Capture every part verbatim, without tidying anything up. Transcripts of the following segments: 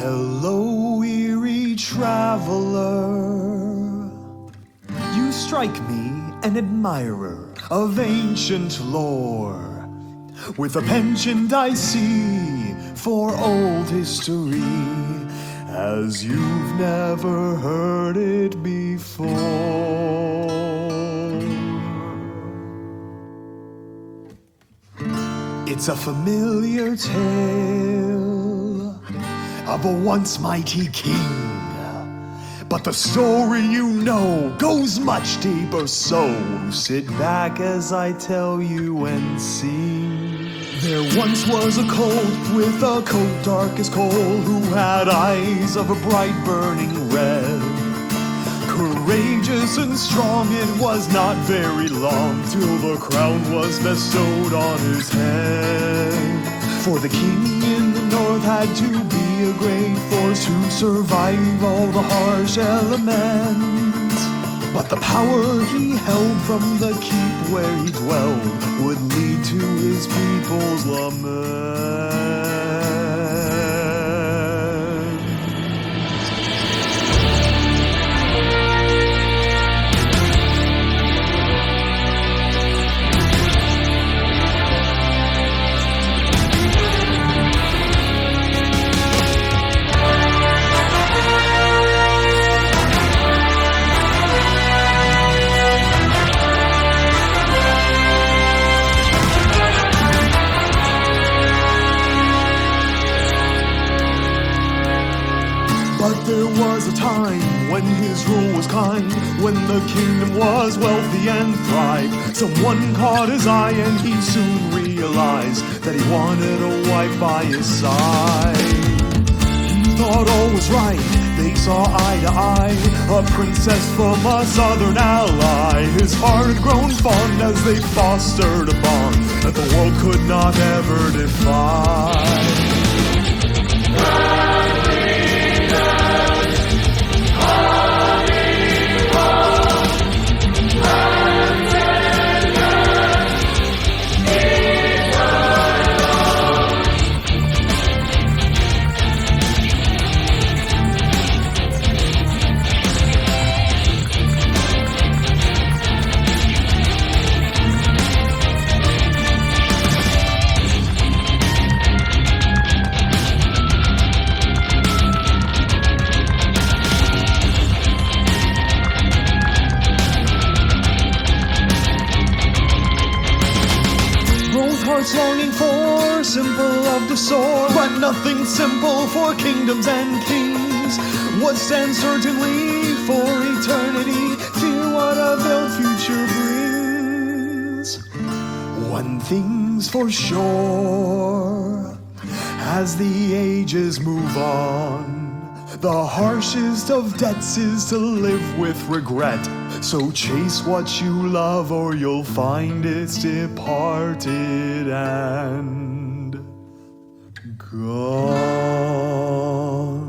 Hello, weary traveler. You strike me an admirer of ancient lore, with a penchant I see for old history, as you've never heard it before. It's a familiar tale of a once mighty king, but the story you know goes much deeper, so sit back as I tell you and see. There once was a colt with a coat dark as coal, who had eyes of a bright burning red. Courageous and strong, it was not very long till the crown was bestowed on his head. For the king in the north had to be a great force to survive all the harsh elements. But the power he held from the keep where he dwelled would lead to his people's lament. But there was a time when his rule was kind, when the kingdom was wealthy and thrived. Someone caught his eye and he soon realized that he wanted a wife by his side. He thought all was right, they saw eye to eye, a princess from a southern ally. His heart had grown fond as they fostered a bond that the world could not ever define. Hearts longing for simple love to soar, but nothing simple for kingdoms and kings. What stands certainly for eternity, fear what a veiled future brings. One thing's for sure, as the ages move on, the harshest of debts is to live with regret. So chase what you love, or you'll find it's departed and gone.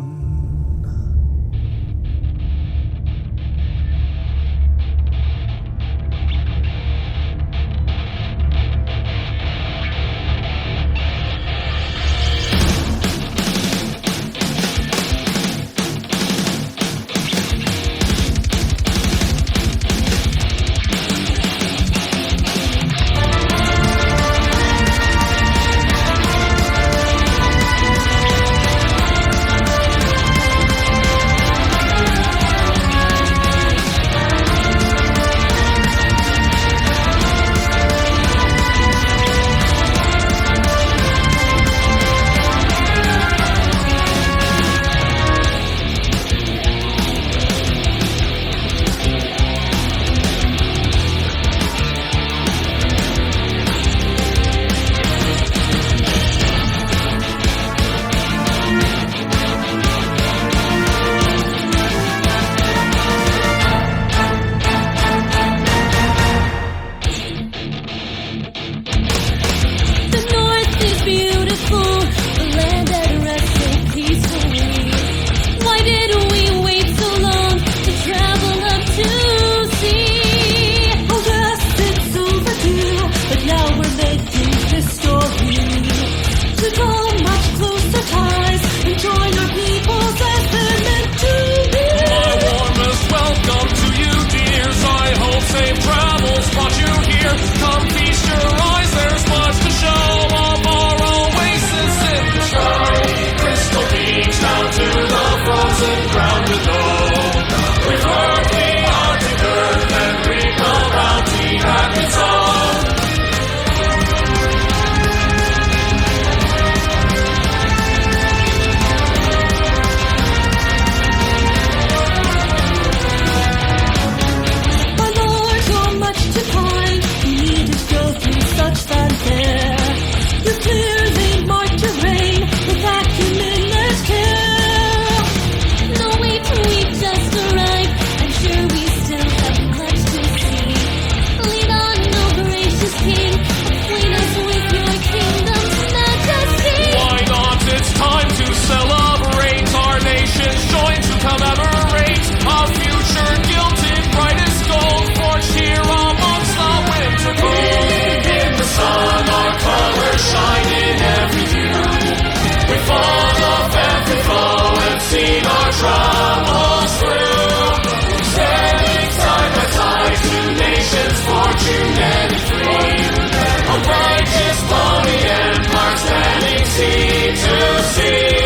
troubles through. Standing side by side, two nations, fortune and free. A righteous body empire standing sea to sea.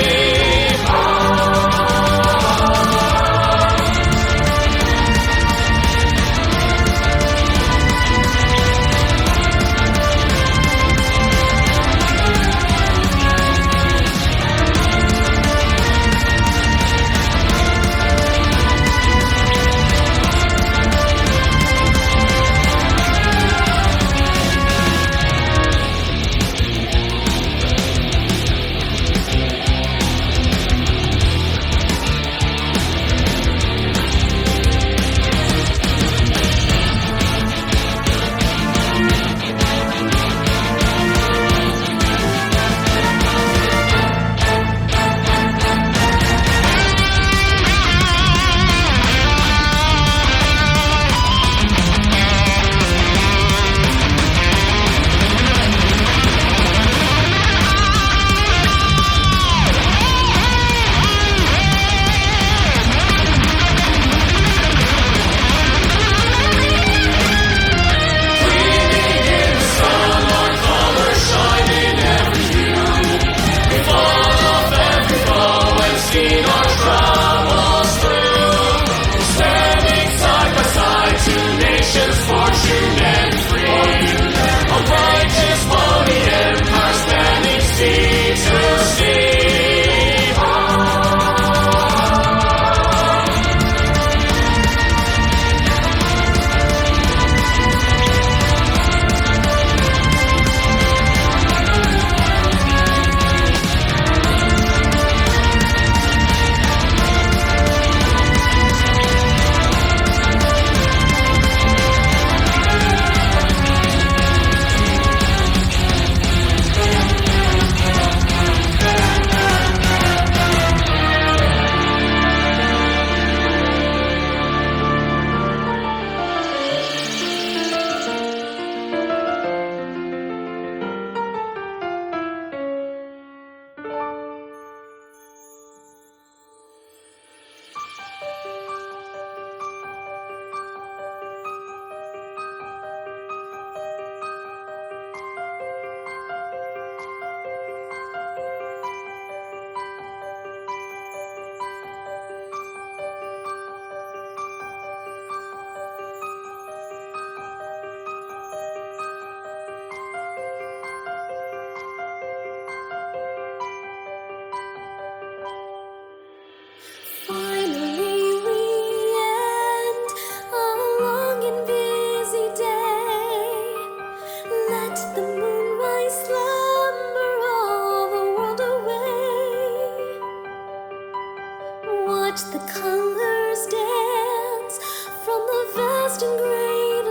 Watch the colors dance from the vast and great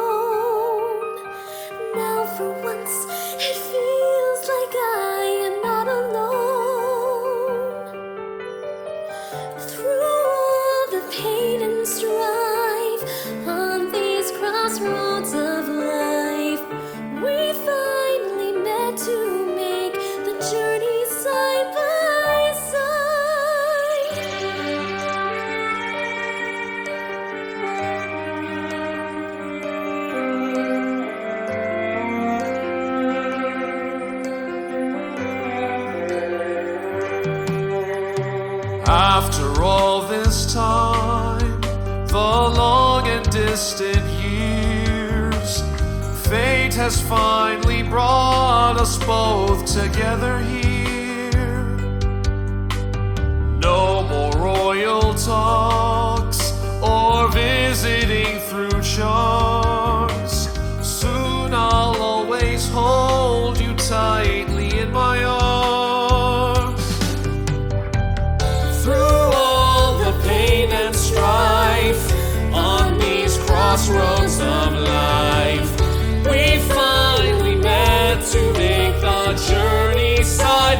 unknown. Now for once it feels like I am not alone. Through all the pain and strife on these crossroads of life, we finally met to make the journey side by After all this time, the long and distant years, fate has finally brought us both together here. No more royal talks or visiting through charms. Soon I'll always hold you tightly in my arms. On these crossroads of life, we finally met to make the journey side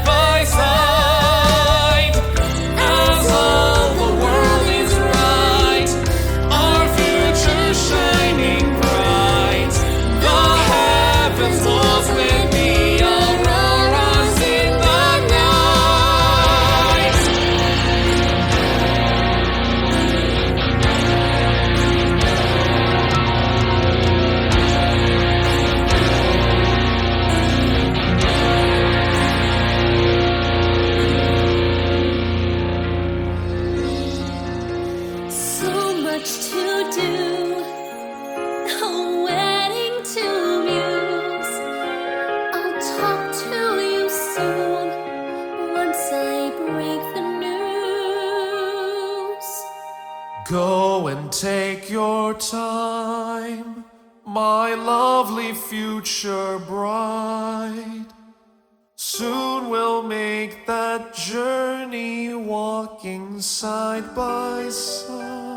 once I break the news. Go and take your time, my lovely future bride. Soon we'll make that journey, walking side by side.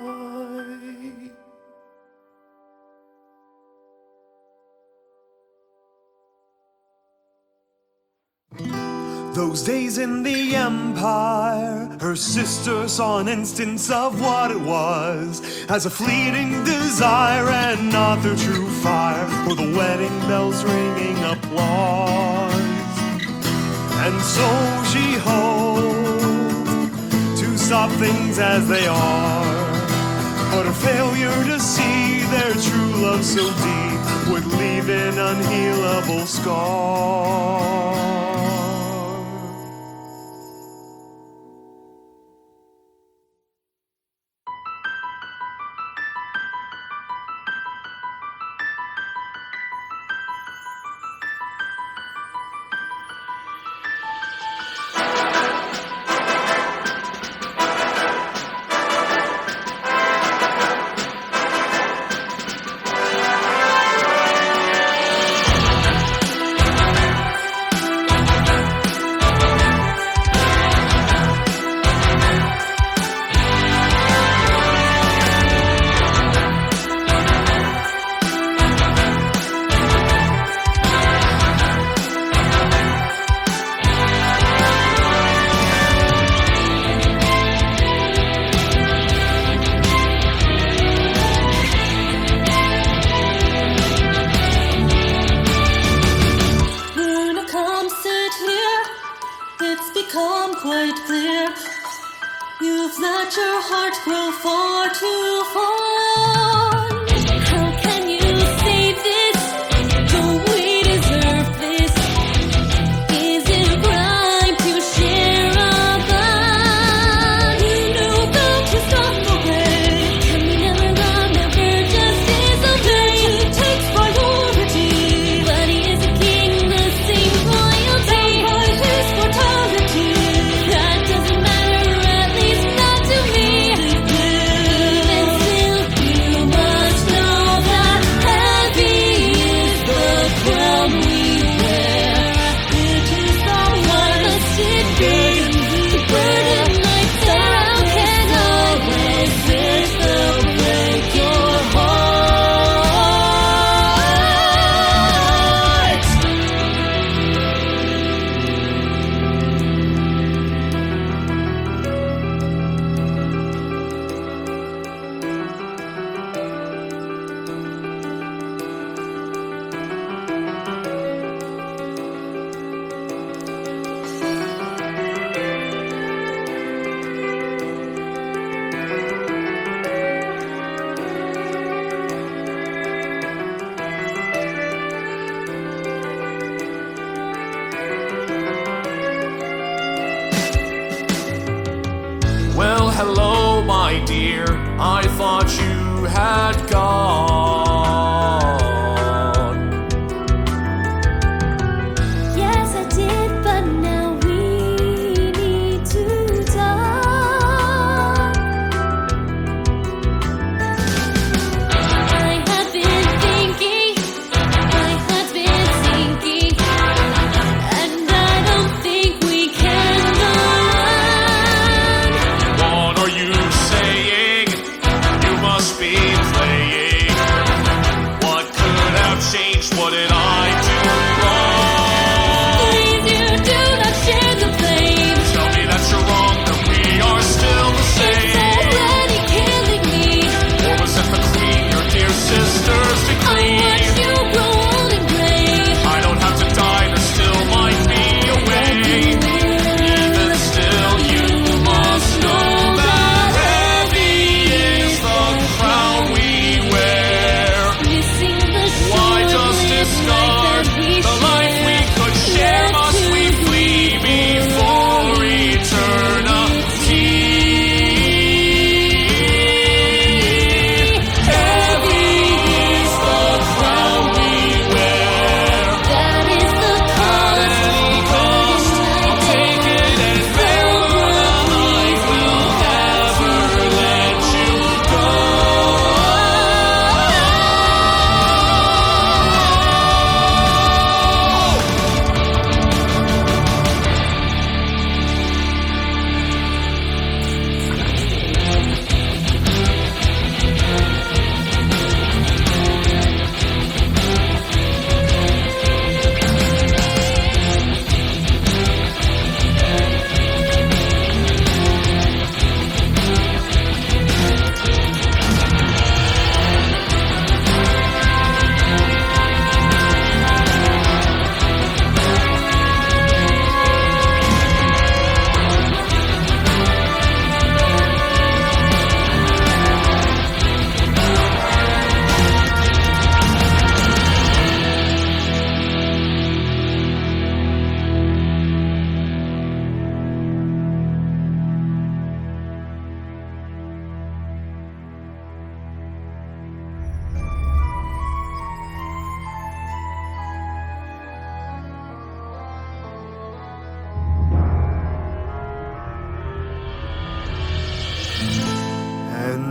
Those days in the Empire, her sister saw an instance of what it was as a fleeting desire and not their true fire, for the wedding bells ringing applause. And so she hoped to stop things as they are, but her failure to see their true love so deep would leave an unhealable scar. Quite clear, you've let your heart grow far too fond. How can you say this? Don't we deserve this? Is it a crime to share a bond? You know that to stop the way. Can we never love, never just disobey? He takes priority, but he is a king, the same royalty. That is mortality. That doesn't matter, at least not to me. Even still, you must know that heavy is the crown we wear. It is the one must it be. The burden like sorrow can always fix the break your heart. Well, hello, my dear. I thought you had gone. Yes, I did, but now we need to talk. I have been thinking, my heart's been sinking, and I don't think we can go on. What are you saying? You must be playing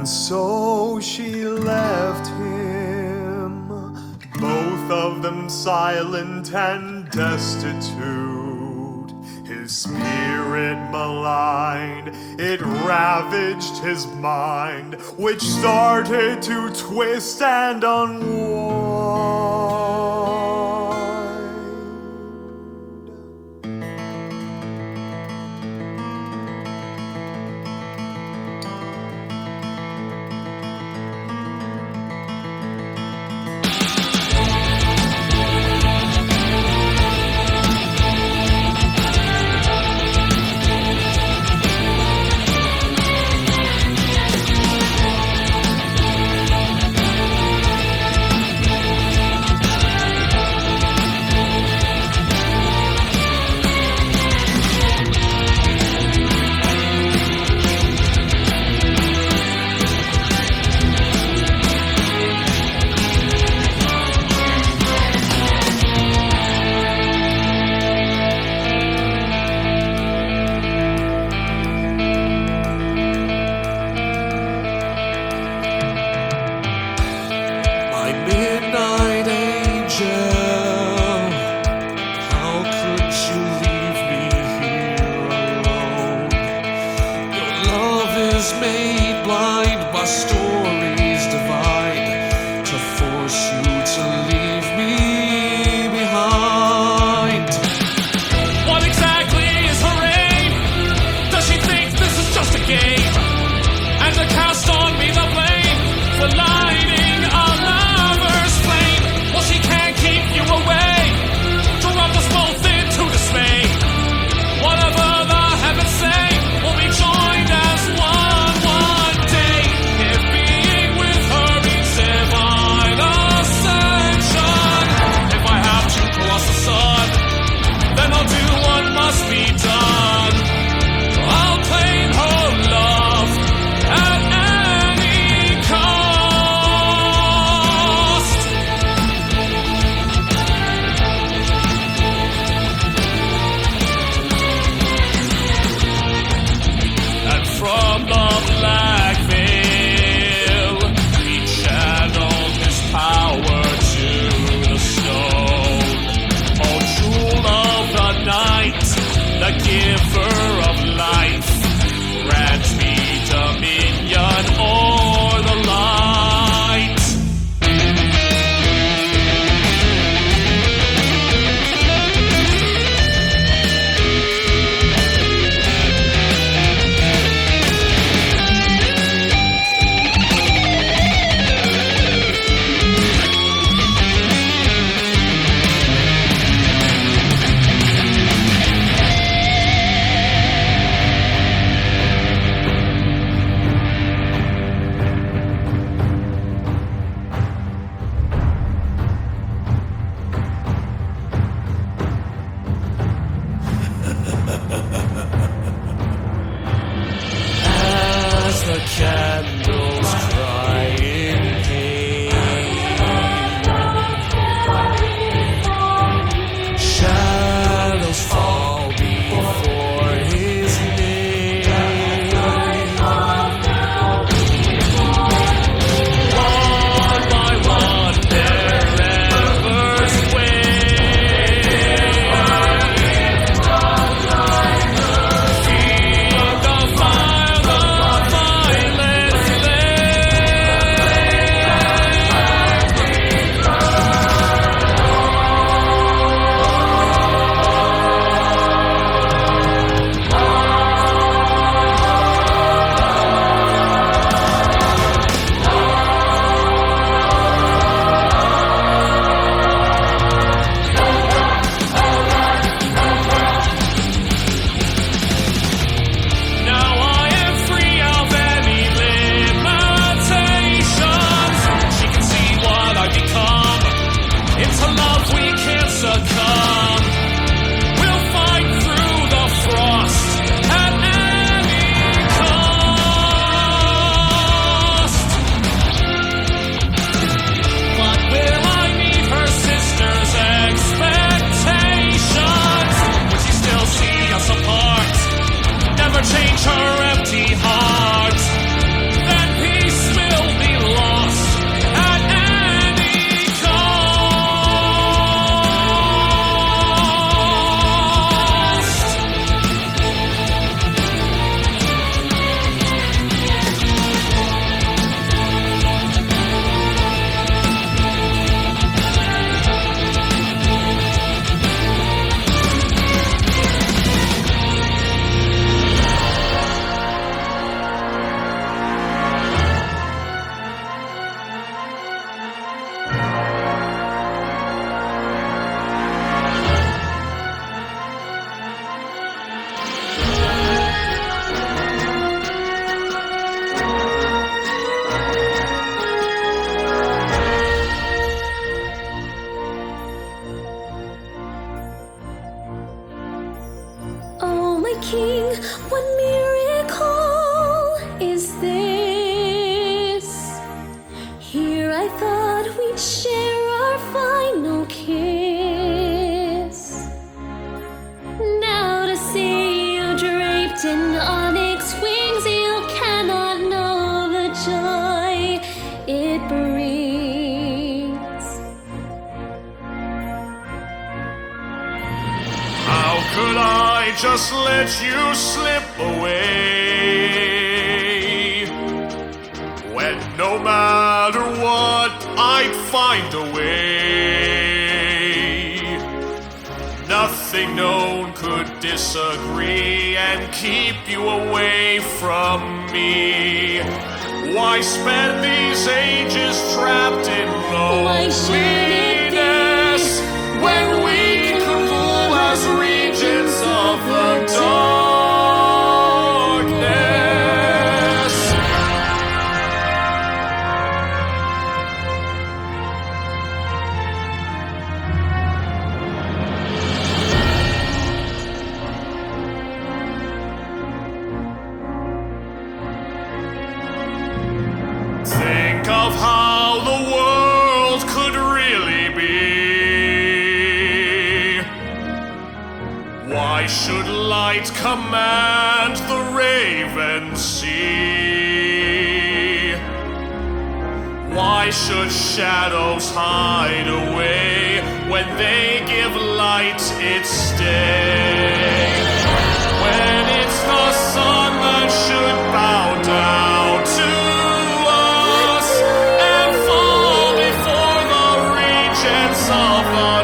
And so she left him, both of them silent and destitute. His spirit maligned, it ravaged his mind, which started to twist and unwind. Midnight angel, how could you leave me here alone? Your love is made blind by stories divine to force you to leave me behind. What exactly is her aim? Does she think this is just a game? And to cast on me the blame for lighting a lover's flame? Well, she can't keep you away, to rub us both into dismay. Whatever the heavens say, we'll be joined as one one day. If being What miracle is this? Here I thought we'd share our final kiss. Now to see you draped in onyx wings, you cannot know the joy it brings. How could I just let you slip away, when no matter what I'd find a way? Nothing known could disagree and keep you away from me. Why spend these ages trapped in Why should it be loneliness when we can rule as regents of the darkness? Think of how the world could really be. Why should light command the raven sea? Why should shadows hide away when they give light its stay? When it's the sun that should bow down to us and fall before the regents of the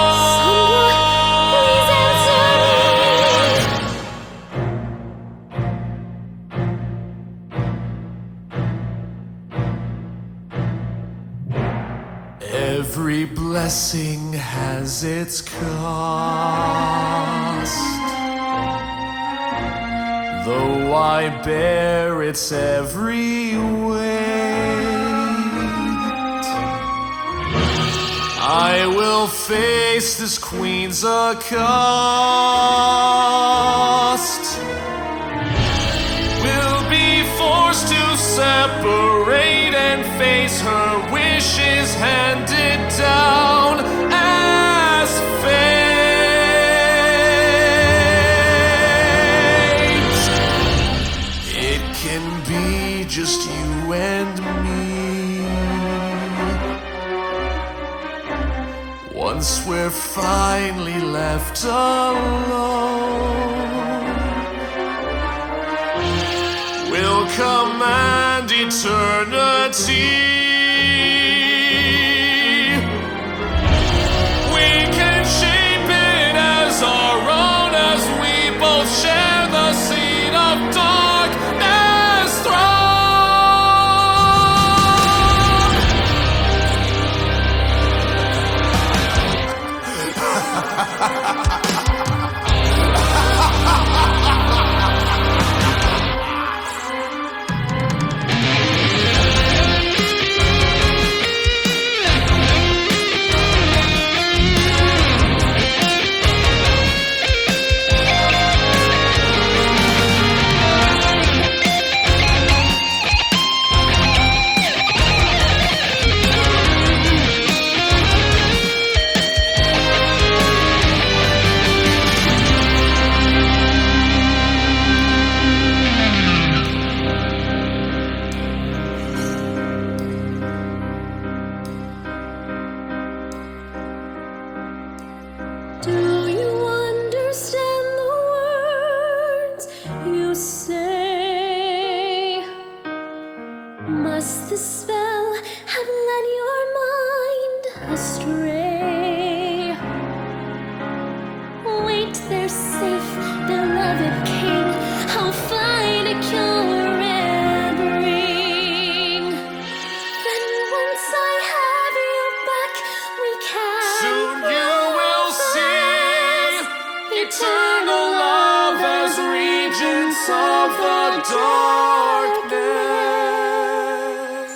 Please answer dark. Every blessing has its cost. Though I bear its every weight, I will face this queen's accost. Will be forced to separate and face her wishes handed down as fate. It can be just you and me. Once we're finally left alone, we'll command eternity. We can shape it as our own, as we both share the seed of darkness thrown. Do you understand the words you say? Must the spell have led your mind astray? Wait, they're safe, beloved king. I'll find a cure and bring. Then once I have you back, we can Soon you will see eternal love as regents of the darkness.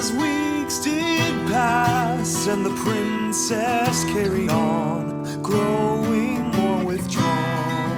As weeks did pass and the princess carried on, growing more withdrawn,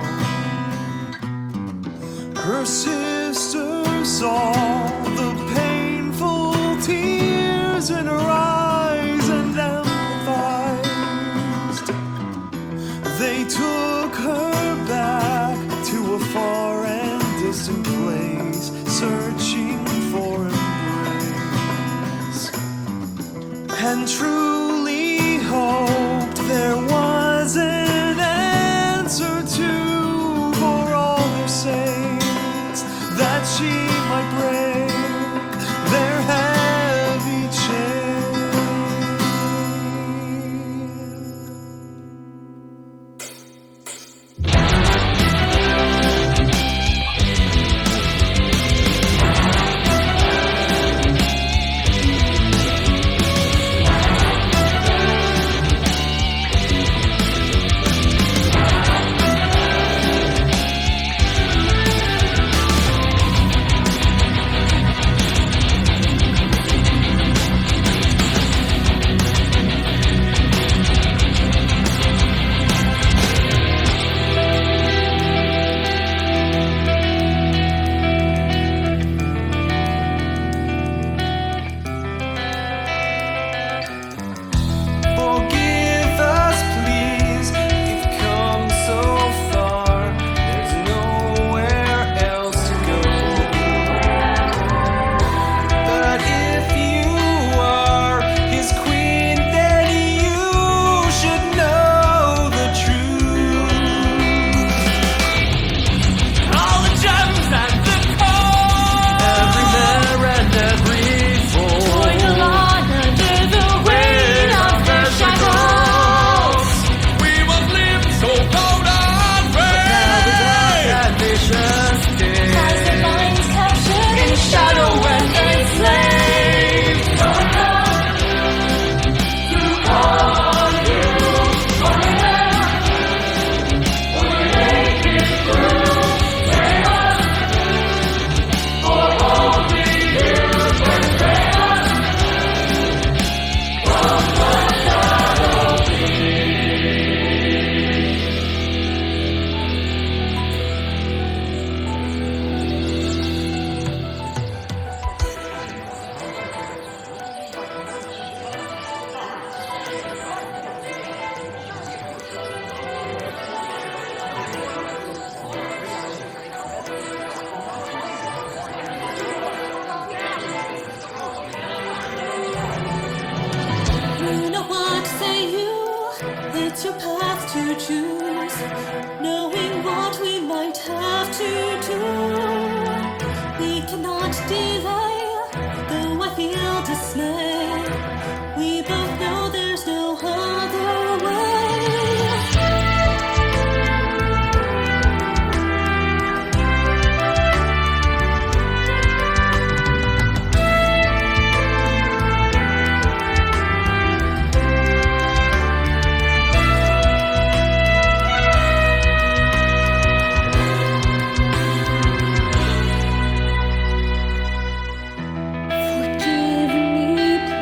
her sister saw the painful tears in her eyes and empathized. They took her back to a far and distant place, searching for embrace, and truly hoped there was an answer to for all their sakes, that she might break their heavy chain. Forgive us, please, we've come so far, there's nowhere else to go. But if you are his queen, then you should know the truth. All the gems and the gold, Every mare and every foal, Going along under the weight of their shackles. we once lived so proud and free. ambitious As their day. minds captured in shadow and enslaved. You know what, say you, it's your path to choose, knowing what we might have to do. We cannot delay, though I feel dismay. We both know there's no other way. Forgive me,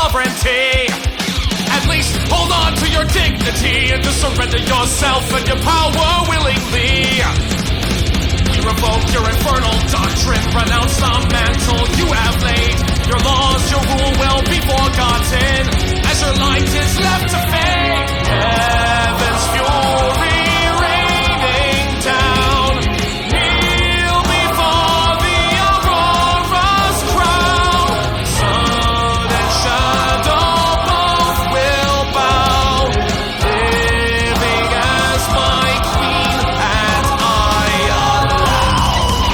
sovereignty. At least hold on to your dignity and just surrender yourself and your power willingly. We revoke your infernal doctrine, renounce the mantle you have laid. Your laws, your rule will be forgotten as your light is left to fade. Heaven's fury raining down. Kneel before the aurora's crown. Sun and shadow both will bow. Living as my queen and I allow.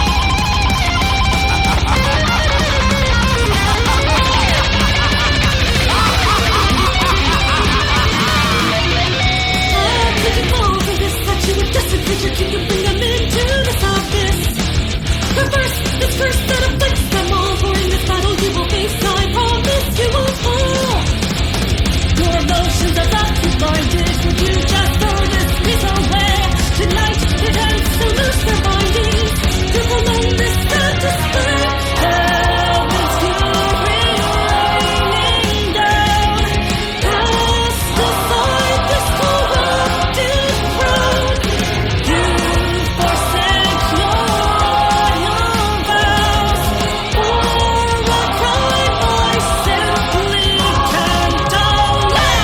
Could you fall for this? That you would desecrate your kingdom, bring them into this abyss. Reverse this curse that afflicts them all. For in this battle you will face, I promise you will fall. Your emotions are left too blinded. Would you just throw this peace away? Tonight, pretend to loose their bindings, to prolong this sad display. Heaven's fury raining down. Cast aside this corrupted crown. You forsake your royal vows for a crime I simply can't allow.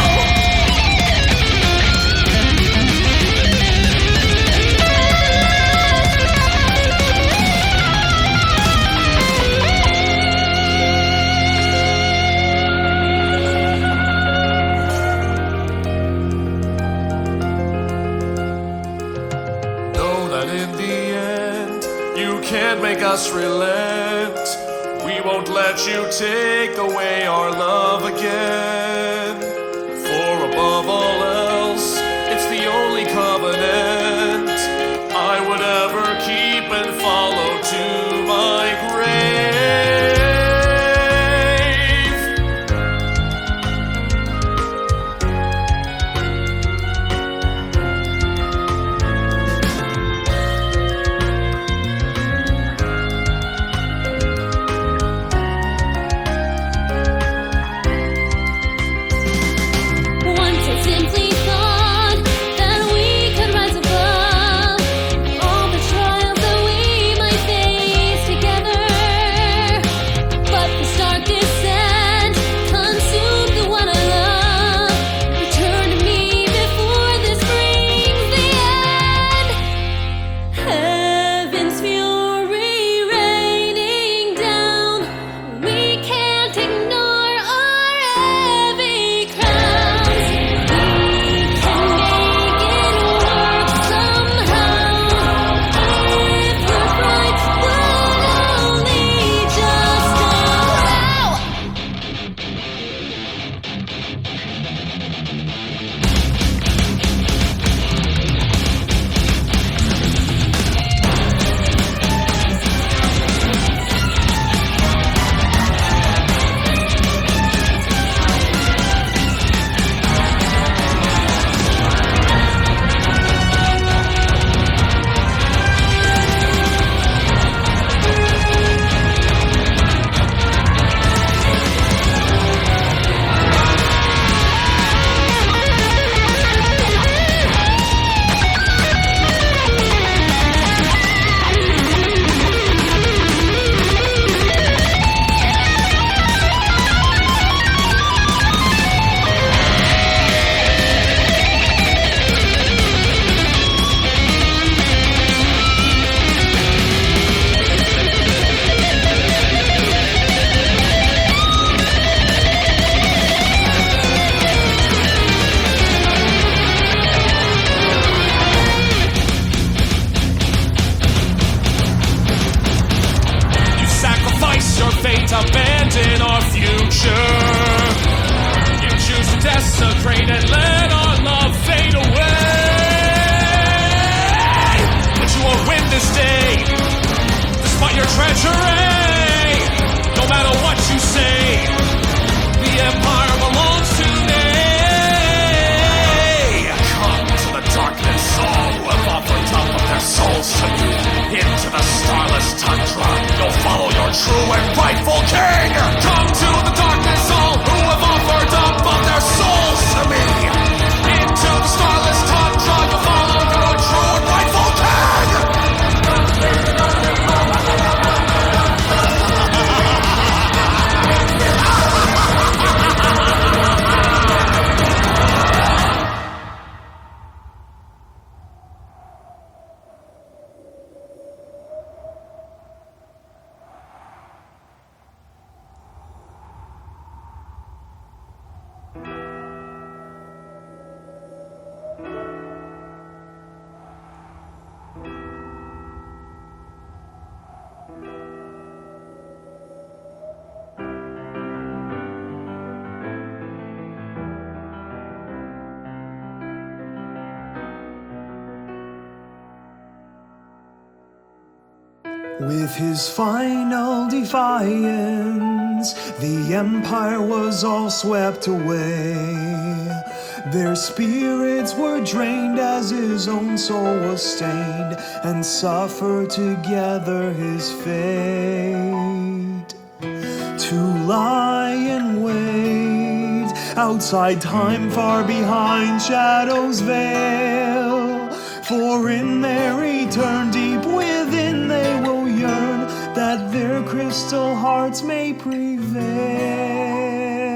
Know that in the end, you can't make us relent. We won't let you take away our love again. For above all else, it's the only covenant I would ever keep and follow to my grave. Once I simply thought that we could rise above all the trials that we might face together. But this dark descent consumed the one I love. Return to me before this brings the end. Heaven's fury raining down. We can't ignore our heavy crowns. We can make it work somehow. If we're right, but only just allow. You sacrifice your fate, abandon our future. You choose to desecrate and let our love fade away. But you will win this day, despite your treachery. No matter what you say, the empire belongs to me. Come to the darkness, all who have offered up of their souls to you. Into the starless tundra, you'll follow your true and rightful king. Come to the darkness, all who have offered With his final defiance, the empire was all swept away. Their spirits were drained as his own soul was stained, and suffered together his fate. To lie and wait outside time, far behind shadows veil. For in their return, deep within they will yearn, that their crystal hearts may prevail.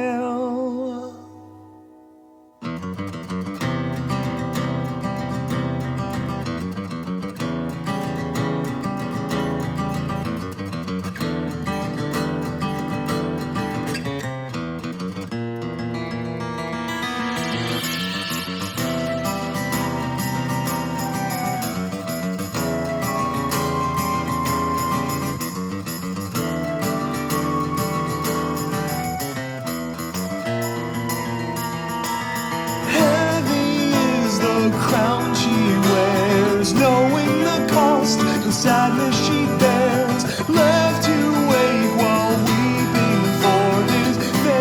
The crown she wears, knowing the cost, the sadness she bears, left to wake while weeping for his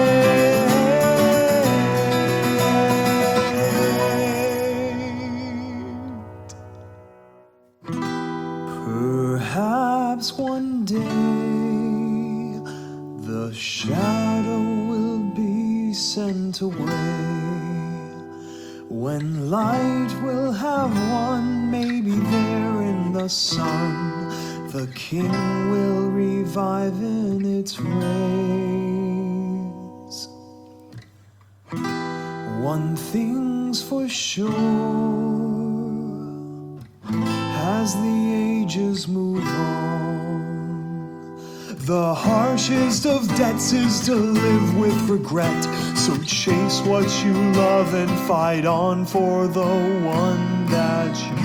fate. Perhaps one day the shadow will be sent away, when light will have won, maybe there in the sun, the king will revive in its rays. One thing's for sure, as the ages move on, the harshest of debts is to live with regret. So chase what you love and fight on for the one that you